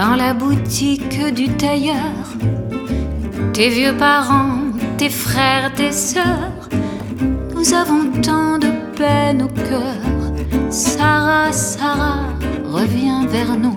dans la boutique du tailleur. Tes vieux parents, tes frères, tes sœurs, nous avons tant de peine au cœur. Sarah, Sarah, reviens vers nous.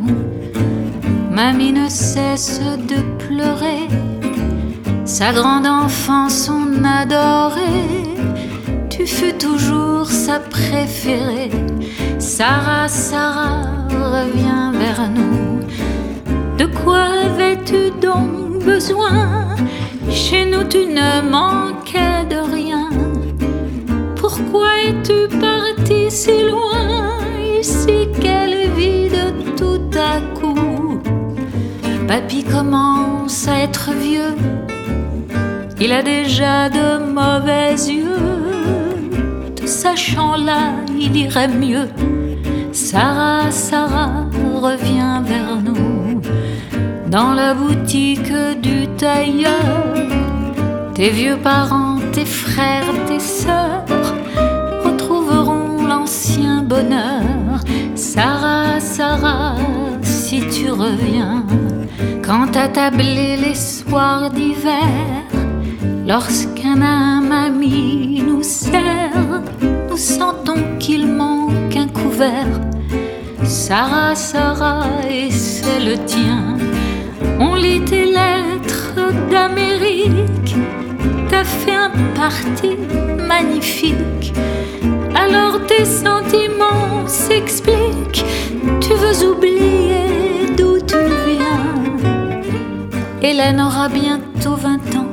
Mamie ne cesse de pleurer, sa grande enfance on adorait. Tu fus toujours sa préférée. Sarah, Sarah, reviens vers nous. De quoi avais-tu donc besoin? Chez nous tu ne manquais de rien. Pourquoi es-tu partie si loin? Ici quelle vide tout à coup. Papy commence à être vieux, il a déjà de mauvais yeux. Te sachant là, il irait mieux. Sarah, Sarah, reviens vers nous. Dans la boutique du tailleur, tes vieux parents, tes frères, tes sœurs retrouveront l'ancien bonheur. Sarah, Sarah, si tu reviens, quand à tabler les soirs d'hiver, lorsqu'un âme ami nous serre, nous sentons qu'il manque un couvert. Sarah, Sarah, et c'est le tien. On lit tes lettres d'Amérique, t'as fait un parti magnifique. Alors tes sentiments s'expliquent, tu veux oublier d'où tu viens. Hélène aura bientôt 20 ans,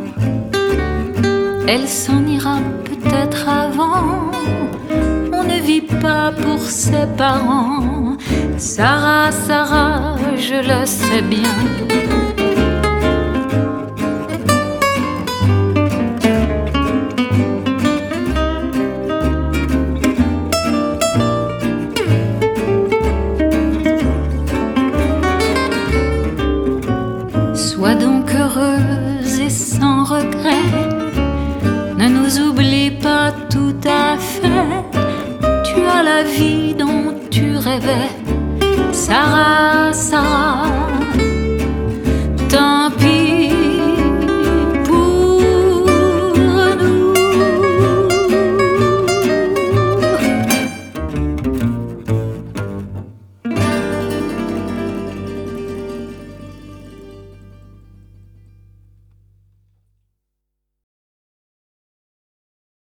elle s'en ira peut-être avant. On ne vit pas pour ses parents. Sarah, Sarah, je le sais bien. Sois donc heureuse et sans regret, ne nous oublie pas tout à fait. Tu as la vie dont tu rêvais. Sarah, Sarah.